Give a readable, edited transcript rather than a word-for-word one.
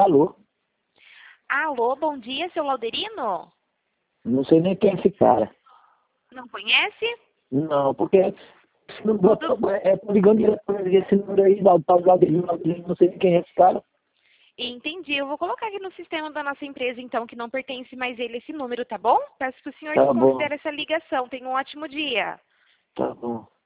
Alô? Alô, bom dia, seu Lauderino? Não sei nem quem é esse cara. Não conhece? Não, porque esse número, tô ligando direto para esse número aí, da tal Laudelino, não sei nem quem é esse cara. Entendi. Eu vou colocar aqui no sistema da nossa empresa, então, que não pertence mais ele esse número, tá bom? Peço que o senhor Tá bom, desconsidere essa ligação. Tenha um ótimo dia. tá bom.